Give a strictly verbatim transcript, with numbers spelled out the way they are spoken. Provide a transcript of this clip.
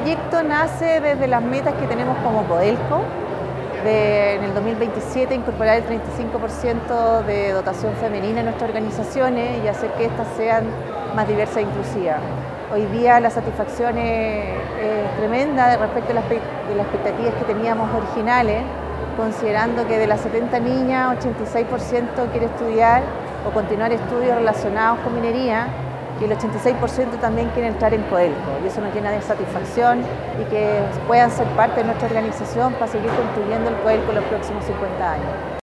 proyecto nace desde las metas que tenemos como Codelco, de en el dos mil veintisiete incorporar el treinta y cinco por ciento de dotación femenina en nuestras organizaciones y hacer que éstas sean más diversas e inclusivas. Hoy día la satisfacción es, es tremenda respecto a las, de las expectativas que teníamos originales, considerando que de las setenta niñas, ochenta y seis por ciento quiere estudiar o continuar estudios relacionados con minería, y el ochenta y seis por ciento también quiere entrar en Codelco, y eso nos llena de satisfacción y que puedan ser parte de nuestra organización para seguir construyendo el Codelco en los próximos cincuenta años.